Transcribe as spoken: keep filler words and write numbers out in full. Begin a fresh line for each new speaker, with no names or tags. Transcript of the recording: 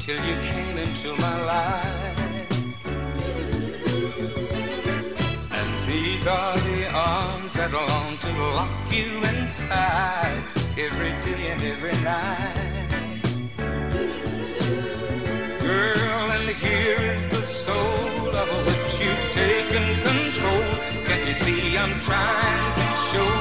till you came into my life. And these are the arms that long to lock you inside every day and every night. Girl, and here is the soul of which you've taken control. Can't you see I'm trying to show